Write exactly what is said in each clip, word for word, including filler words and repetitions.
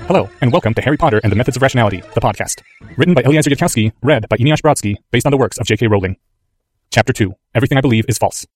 Hello, and welcome to Harry Potter and the Methods of Rationality, the podcast. Written by Eliezer Yudkowsky, read by Eneasz Brodsky, based on the works of J K Rowling. Chapter two. Everything I Believe is False.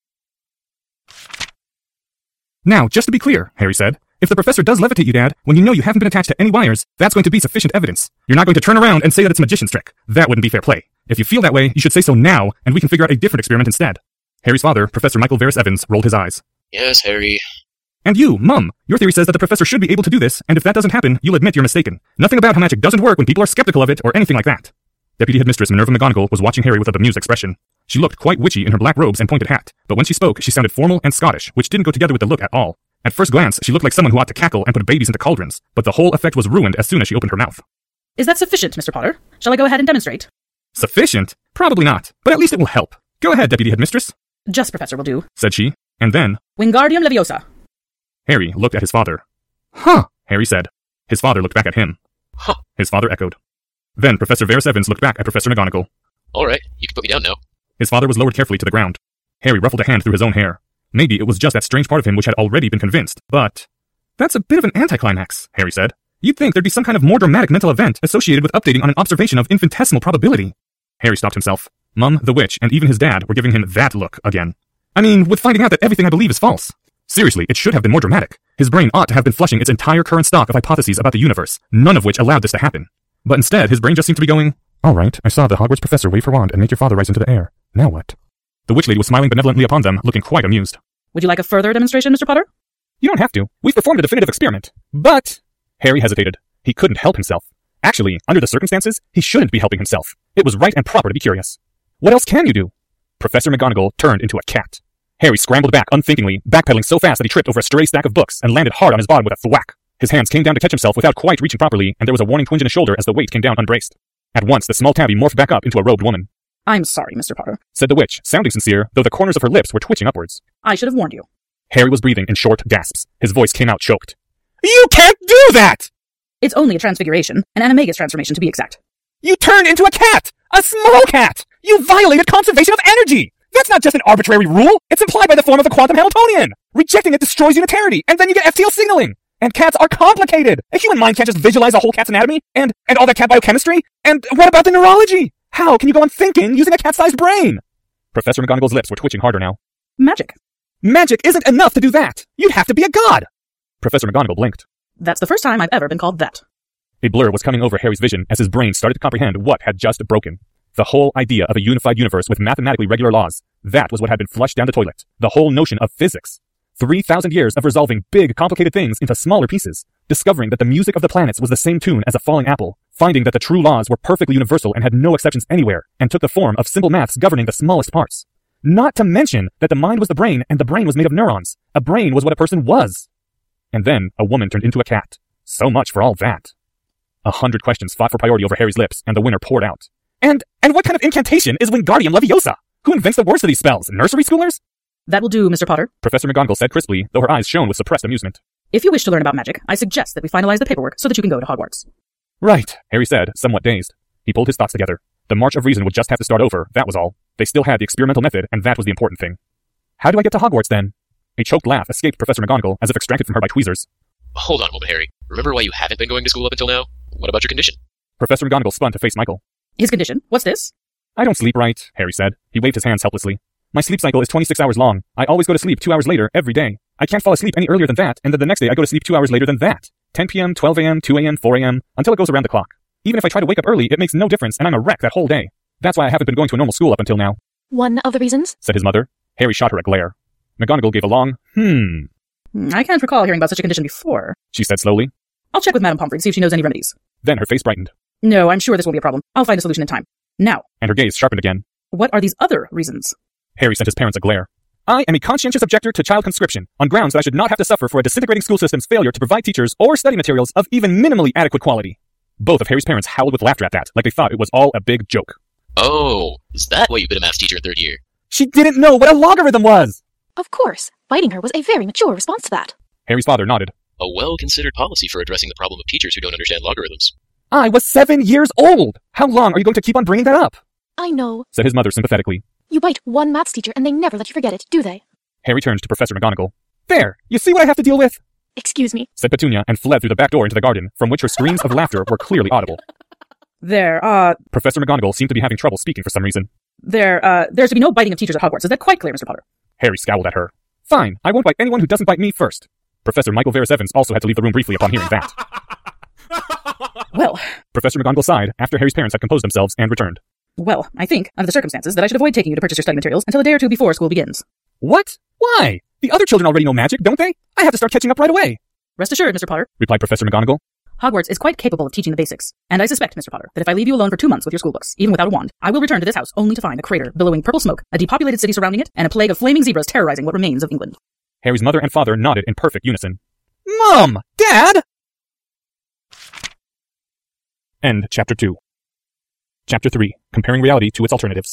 Now, just to be clear, Harry said, if the professor does levitate you, Dad, when you know you haven't been attached to any wires, that's going to be sufficient evidence. You're not going to turn around and say that it's a magician's trick. That wouldn't be fair play. If you feel that way, you should say so now, and we can figure out a different experiment instead. Harry's father, Professor Michael Varys Evans, rolled his eyes. Yes, Harry. And you, Mum, your theory says that the professor should be able to do this, and if that doesn't happen, you'll admit you're mistaken. Nothing about how magic doesn't work when people are skeptical of it, or anything like that. Deputy Headmistress Minerva McGonagall was watching Harry with a bemused expression. She looked quite witchy in her black robes and pointed hat, but when she spoke, she sounded formal and Scottish, which didn't go together with the look at all. At first glance, she looked like someone who ought to cackle and put babies into cauldrons, but the whole effect was ruined as soon as she opened her mouth. Is that sufficient, Mister Potter? Shall I go ahead and demonstrate? Sufficient? Probably not, but at least it will help. Go ahead, Deputy Headmistress. Just Professor will do, said she, and then... Wingardium Leviosa. Harry looked at his father. Huh, Harry said. His father looked back at him. Huh. His father echoed. Then Professor Varys Evans looked back at Professor McGonagall. All right, you can put me down now. His father was lowered carefully to the ground. Harry ruffled a hand through his own hair. Maybe it was just that strange part of him which had already been convinced, but... That's a bit of an anticlimax, Harry said. You'd think there'd be some kind of more dramatic mental event associated with updating on an observation of infinitesimal probability. Harry stopped himself. Mum, the witch, and even his dad were giving him that look again. I mean, with finding out that everything I believe is false. Seriously, it should have been more dramatic. His brain ought to have been flushing its entire current stock of hypotheses about the universe, none of which allowed this to happen. But instead, his brain just seemed to be going, all right, I saw the Hogwarts professor wave her wand and make your father rise into the air. Now what? The witch lady was smiling benevolently upon them, looking quite amused. Would you like a further demonstration, Mister Potter? You don't have to. We've performed a definitive experiment. But... Harry hesitated. He couldn't help himself. Actually, under the circumstances, he shouldn't be helping himself. It was right and proper to be curious. What else can you do? Professor McGonagall turned into a cat. Harry scrambled back unthinkingly, backpedaling so fast that he tripped over a stray stack of books and landed hard on his bottom with a thwack. His hands came down to catch himself without quite reaching properly, and there was a warning twinge in his shoulder as the weight came down unbraced. At once, the small tabby morphed back up into a robed woman. I'm sorry, Mister Potter, said the witch, sounding sincere, though the corners of her lips were twitching upwards. I should have warned you. Harry was breathing in short gasps. His voice came out choked. You can't do that! It's only a transfiguration, an animagus transformation to be exact. You turned into a cat! A small cat! You violated conservation of energy! That's not just an arbitrary rule. It's implied by the form of the quantum Hamiltonian. Rejecting it destroys unitarity, and then you get F T L signaling. And cats are complicated. A human mind can't just visualize a whole cat's anatomy, and, and all that cat biochemistry. And what about the neurology? How can you go on thinking using a cat-sized brain? Professor McGonagall's lips were twitching harder now. Magic. Magic isn't enough to do that. You'd have to be a god. Professor McGonagall blinked. That's the first time I've ever been called that. A blur was coming over Harry's vision as his brain started to comprehend what had just broken. The whole idea of a unified universe with mathematically regular laws. That was what had been flushed down the toilet. The whole notion of physics. Three thousand years of resolving big, complicated things into smaller pieces. Discovering that the music of the planets was the same tune as a falling apple. Finding that the true laws were perfectly universal and had no exceptions anywhere, and took the form of simple maths governing the smallest parts. Not to mention that the mind was the brain, and the brain was made of neurons. A brain was what a person was. And then a woman turned into a cat. So much for all that. A hundred questions fought for priority over Harry's lips, and the winner poured out. And, and what kind of incantation is Wingardium Leviosa? Who invents the words to these spells? Nursery schoolers? That will do, Mister Potter, Professor McGonagall said crisply, though her eyes shone with suppressed amusement. If you wish to learn about magic, I suggest that we finalize the paperwork so that you can go to Hogwarts. Right, Harry said, somewhat dazed. He pulled his thoughts together. The march of reason would just have to start over, that was all. They still had the experimental method, and that was the important thing. How do I get to Hogwarts, then? A choked laugh escaped Professor McGonagall, as if extracted from her by tweezers. Hold on a moment, Harry. Remember why you haven't been going to school up until now? What about your condition? Professor McGonagall spun to face Michael. His condition? What's this? I don't sleep right, Harry said. He waved his hands helplessly. My sleep cycle is twenty-six hours long. I always go to sleep two hours later every day. I can't fall asleep any earlier than that, and then the next day I go to sleep two hours later than that. ten p.m., twelve a.m., two a.m., four a.m., until it goes around the clock. Even if I try to wake up early, it makes no difference, and I'm a wreck that whole day. That's why I haven't been going to a normal school up until now. One of the reasons? Said his mother. Harry shot her a glare. McGonagall gave a long, hmm. I can't recall hearing about such a condition before, she said slowly. I'll check with Madame Pomfrey to see if she knows any remedies. Then her face brightened. No, I'm sure this won't be a problem. I'll find a solution in time. Now. And her gaze sharpened again. What are these other reasons? Harry sent his parents a glare. I am a conscientious objector to child conscription, on grounds that I should not have to suffer for a disintegrating school system's failure to provide teachers or study materials of even minimally adequate quality. Both of Harry's parents howled with laughter at that, like they thought it was all a big joke. Oh, is that why you've been a maths teacher in third year? She didn't know what a logarithm was! Of course. Biting her was a very mature response to that. Harry's father nodded. A well-considered policy for addressing the problem of teachers who don't understand logarithms. I was seven years old! How long are you going to keep on bringing that up? I know, said his mother sympathetically. You bite one maths teacher and they never let you forget it, do they? Harry turned to Professor McGonagall. There! You see what I have to deal with? Excuse me, said Petunia and fled through the back door into the garden, from which her screams of laughter were clearly audible. There, uh, Professor McGonagall seemed to be having trouble speaking for some reason. there, uh, there's to be no biting of teachers at Hogwarts. Is that quite clear, Mister Potter? Harry scowled at her. Fine, I won't bite anyone who doesn't bite me first. Professor Michael Varys Evans also had to leave the room briefly upon hearing that. Well, Professor McGonagall sighed after Harry's parents had composed themselves and returned. well, I think, under the circumstances, that I should avoid taking you to purchase your study materials until a day or two before school begins. What? Why? The other children already know magic, don't they? I have to start catching up right away, Rest assured, Mister Potter, replied Professor McGonagall. Hogwarts is quite capable of teaching the basics. And I suspect, Mister Potter, that if I leave you alone for two months with your schoolbooks, even without a wand, I will return to this house only to find a crater billowing purple smoke, a depopulated city surrounding it, and a plague of flaming zebras terrorizing what remains of England. Harry's mother and father nodded in perfect unison. Mom! Dad! End chapter two. Chapter three. Comparing reality to its alternatives.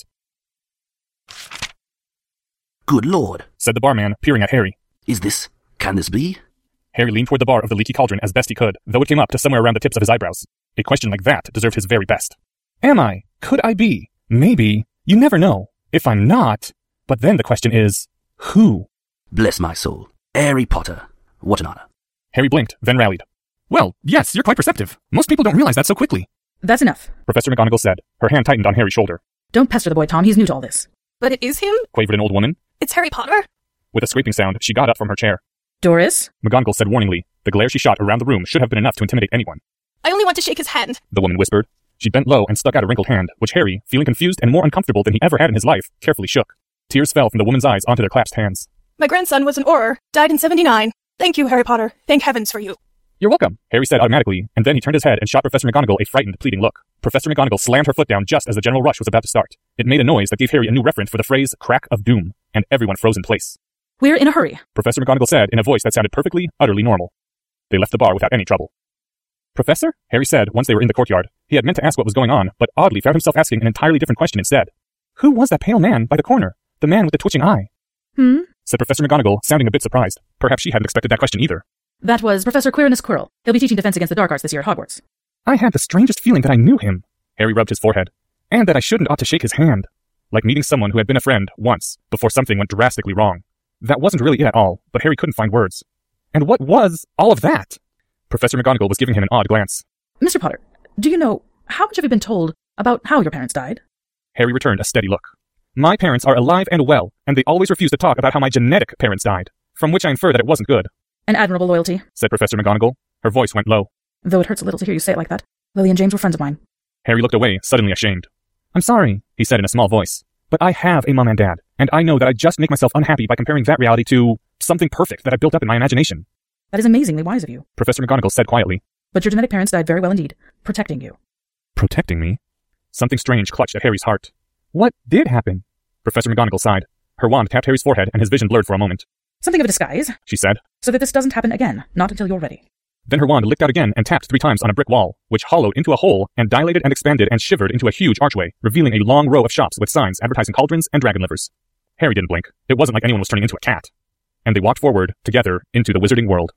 Good lord. Said the barman, peering at Harry. Is this... can this be? Harry leaned toward the bar of the leaky cauldron as best he could, though it came up to somewhere around the tips of his eyebrows. A question like that deserved his very best. Am I? Could I be? Maybe. You never know. If I'm not... But then the question is, who? Bless my soul. Harry Potter. What an honor. Harry blinked, then rallied. Well, yes, you're quite perceptive. Most people don't realize that so quickly. That's enough. Professor McGonagall said. Her hand tightened on Harry's shoulder. Don't pester the boy, Tom. He's new to all this. But it is him? Quavered an old woman. It's Harry Potter? With a scraping sound, she got up from her chair. Doris? McGonagall said warningly. The glare she shot around the room should have been enough to intimidate anyone. I only want to shake his hand. The woman whispered. She bent low and stuck out a wrinkled hand, which Harry, feeling confused and more uncomfortable than he ever had in his life, carefully shook. Tears fell from the woman's eyes onto their clasped hands. My grandson was an Auror, died in seventy-nine. Thank you, Harry Potter. Thank heavens for you. You're welcome, Harry said automatically, and then he turned his head and shot Professor McGonagall a frightened, pleading look. Professor McGonagall slammed her foot down just as the general rush was about to start. It made a noise that gave Harry a new reference for the phrase, crack of doom, and everyone froze in place. We're in a hurry, Professor McGonagall said in a voice that sounded perfectly, utterly normal. They left the bar without any trouble. Professor? Harry said once they were in the courtyard. He had meant to ask what was going on, but oddly found himself asking an entirely different question instead. Who was that pale man by the corner? The man with the twitching eye? Hmm? Said Professor McGonagall, sounding a bit surprised. Perhaps she hadn't expected that question either. That was Professor Quirinus Quirrell. He'll be teaching Defense Against the Dark Arts this year at Hogwarts. I had the strangest feeling that I knew him. Harry rubbed his forehead. And that I shouldn't ought to shake his hand. Like meeting someone who had been a friend once, before something went drastically wrong. That wasn't really it at all, but Harry couldn't find words. And what was all of that? Professor McGonagall was giving him an odd glance. Mister Potter, do you know, how much have you been told about how your parents died? Harry returned a steady look. My parents are alive and well, and they always refuse to talk about how my genetic parents died, from which I infer that it wasn't good, An admirable loyalty, said Professor McGonagall. Her voice went low. though it hurts a little to hear you say it like that. Lily and James were friends of mine. Harry looked away, suddenly ashamed. I'm sorry, he said in a small voice, but I have a mom and dad, and I know that I just make myself unhappy by comparing that reality to something perfect that I built up in my imagination. That is amazingly wise of you. Professor McGonagall said quietly. But your genetic parents died very well indeed, protecting you. Protecting me? Something strange clutched at Harry's heart. What did happen? Professor McGonagall sighed. Her wand tapped Harry's forehead and his vision blurred for a moment. Something of a disguise, She said. so that this doesn't happen again, not until you're ready. Then her wand licked out again and tapped three times on a brick wall, which hollowed into a hole and dilated and expanded and shivered into a huge archway, revealing a long row of shops with signs advertising cauldrons and dragon livers. Harry didn't blink. It wasn't like anyone was turning into a cat. And they walked forward, together, into the wizarding world.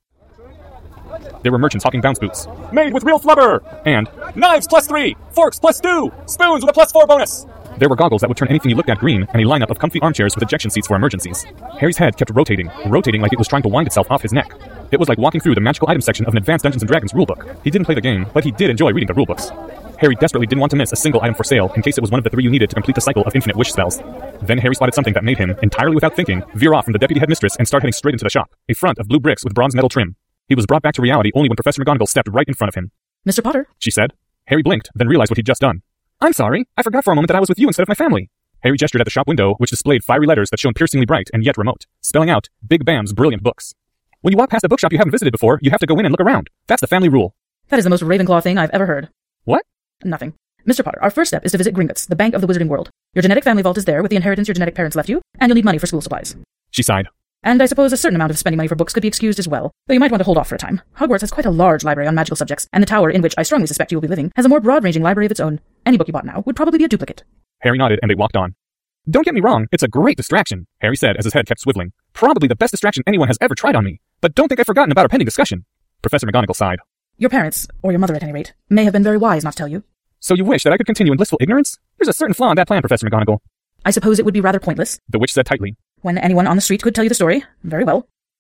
There were merchants hawking bounce boots. Made with real flubber! And knives plus three! Forks plus two! Spoons with a plus four bonus! There were goggles that would turn anything you looked at green, and a lineup of comfy armchairs with ejection seats for emergencies. Harry's head kept rotating, rotating like it was trying to wind itself off his neck. It was like walking through the magical item section of an advanced Dungeons and Dragons rulebook. He didn't play the game, but he did enjoy reading the rulebooks. Harry desperately didn't want to miss a single item for sale in case it was one of the three you needed to complete the cycle of infinite wish spells. Then Harry spotted something that made him, entirely without thinking, veer off from the deputy headmistress and start heading straight into the shop, a front of blue bricks with bronze metal trim. He was brought back to reality only when Professor McGonagall stepped right in front of him. Mister Potter? She said. Harry blinked, then realized what he'd just done. I'm sorry, I forgot for a moment that I was with you instead of my family. Harry gestured at the shop window, which displayed fiery letters that shone piercingly bright and yet remote, spelling out Big Bam's brilliant books. When you walk past a bookshop you haven't visited before, you have to go in and look around. That's the family rule. That is the most Ravenclaw thing I've ever heard. What? Nothing. Mister Potter, our first step is to visit Gringotts, the bank of the wizarding world. Your genetic family vault is there with the inheritance your genetic parents left you, and you'll need money for school supplies. She sighed. And I suppose a certain amount of spending money for books could be excused as well, though you might want to hold off for a time. Hogwarts has quite a large library on magical subjects, and the tower in which I strongly suspect you will be living has a more broad-ranging library of its own. Any book you bought now would probably be a duplicate. Harry nodded and they walked on. Don't get me wrong, it's a great distraction, Harry said as his head kept swiveling. Probably the best distraction anyone has ever tried on me. But don't think I've forgotten about our pending discussion. Professor McGonagall sighed. Your parents, or your mother at any rate, may have been very wise not to tell you. So you wish that I could continue in blissful ignorance? There's a certain flaw in that plan, Professor McGonagall. I suppose it would be rather pointless. The witch said tightly. When anyone on the street could tell you the story, very well.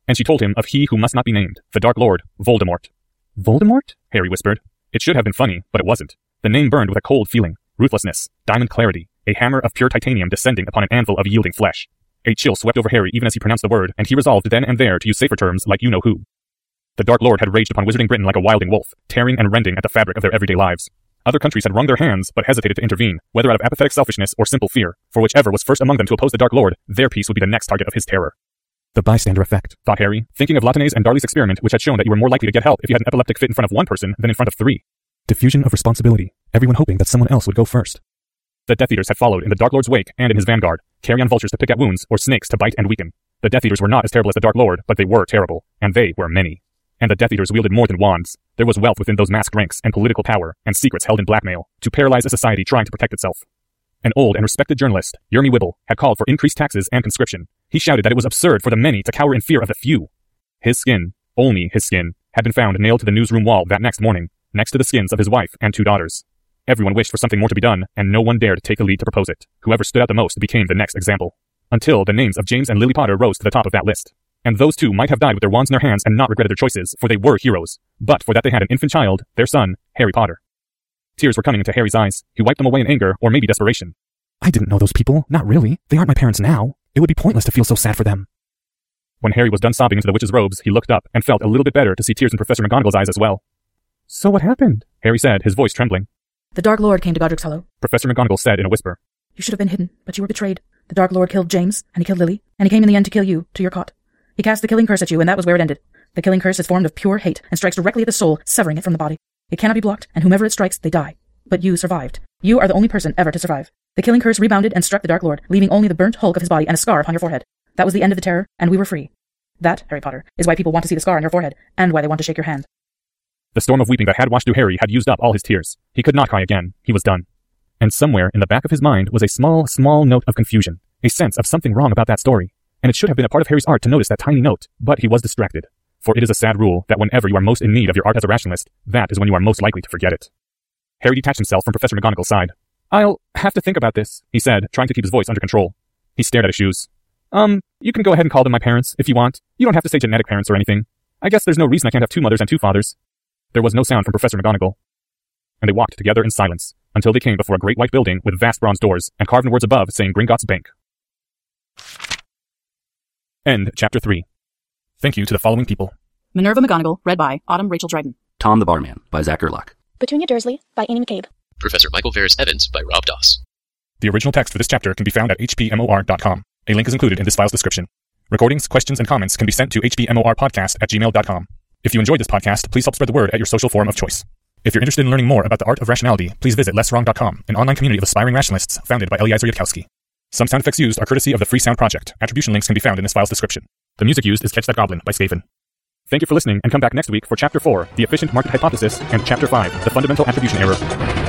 and she told him of he who must not be named, the Dark Lord, Voldemort. Voldemort? Harry whispered. It should have been funny, but it wasn't. The name burned with a cold feeling, ruthlessness, diamond clarity, a hammer of pure titanium descending upon an anvil of yielding flesh. A chill swept over Harry even as he pronounced the word, and he resolved then and there to use safer terms like you-know-who. The Dark Lord had raged upon Wizarding Britain like a wilding wolf, tearing and rending at the fabric of their everyday lives. Other countries had wrung their hands, but hesitated to intervene, whether out of apathetic selfishness or simple fear, for whichever was first among them to oppose the Dark Lord, their peace would be the next target of his terror. The bystander effect, thought Harry, thinking of Latenay's and Darley's experiment, which had shown that you were more likely to get help if you had an epileptic fit in front of one person than in front of three. Diffusion of responsibility, everyone hoping that someone else would go first. The Death Eaters had followed in the Dark Lord's wake and in his vanguard, carrion vultures to pick at wounds or snakes to bite and weaken. The Death Eaters were not as terrible as the Dark Lord, but they were terrible, and they were many. And the Death Eaters wielded more than wands. There was wealth within those masked ranks and political power and secrets held in blackmail to paralyze a society trying to protect itself. An old and respected journalist, Yermy Whibble, had called for increased taxes and conscription. He shouted that it was absurd for the many to cower in fear of the few. His skin, only his skin, had been found nailed to the newsroom wall that next morning, next to the skins of his wife and two daughters. Everyone wished for something more to be done, and no one dared take the lead to propose it. Whoever stood out the most became the next example. Until the names of James and Lily Potter rose to the top of that list. And those two might have died with their wands in their hands and not regretted their choices, for they were heroes. But for that they had an infant child, their son, Harry Potter. Tears were coming into Harry's eyes. He wiped them away in anger, or maybe desperation. I didn't know those people. Not really. They aren't my parents now. It would be pointless to feel so sad for them. When Harry was done sobbing into the witch's robes, he looked up and felt a little bit better to see tears in Professor McGonagall's eyes as well. So what happened? Harry said, his voice trembling. The Dark Lord came to Godric's Hollow. Professor McGonagall said in a whisper. You should have been hidden, but you were betrayed. The Dark Lord killed James, and he killed Lily, and he came in the end to kill you, to your cot. He cast the killing curse at you, and that was where it ended. The killing curse is formed of pure hate and strikes directly at the soul, severing it from the body. It cannot be blocked, and whomever it strikes, they die. But you survived. You are the only person ever to survive. The killing curse rebounded and struck the Dark Lord, leaving only the burnt hulk of his body and a scar upon your forehead. That was the end of the terror, and we were free. That, Harry Potter, is why people want to see the scar on your forehead, and why they want to shake your hand. The storm of weeping that had washed through Harry had used up all his tears. He could not cry again. He was done. And somewhere in the back of his mind was a small, small note of confusion, a sense of something wrong about that story. And it should have been a part of Harry's art to notice that tiny note, but he was distracted. For it is a sad rule that whenever you are most in need of your art as a rationalist, that is when you are most likely to forget it. Harry detached himself from Professor McGonagall's side. I'll have to think about this, he said, trying to keep his voice under control. He stared at his shoes. Um, you can go ahead and call them my parents, if you want. You don't have to say genetic parents or anything. I guess there's no reason I can't have two mothers and two fathers. There was no sound from Professor McGonagall. And they walked together in silence, until they came before a great white building with vast bronze doors, and carved in words above saying Gringotts Bank. End chapter three. Thank you to the following people. Minerva McGonagall, read by Autumn Rachel Dryden. Tom the Barman by Zach Gerlach. Petunia Dursley by Amy McCabe. Professor Michael Varys Evans by Rob Doss. The original text for this chapter can be found at h p m o r dot com. A link is included in this file's description. Recordings, questions, and comments can be sent to h p m o r podcast at gmail dot com. If you enjoyed this podcast, please help spread the word at your social forum of choice. If you're interested in learning more about the art of rationality, please visit less wrong dot com, an online community of aspiring rationalists founded by Eliezer Yudkowsky. Some sound effects used are courtesy of the Free Sound Project. Attribution links can be found in this file's description. The music used is Catch That Goblin by Skaven. Thank you for listening, and come back next week for Chapter four, The Efficient Market Hypothesis, and Chapter five, The Fundamental Attribution Error.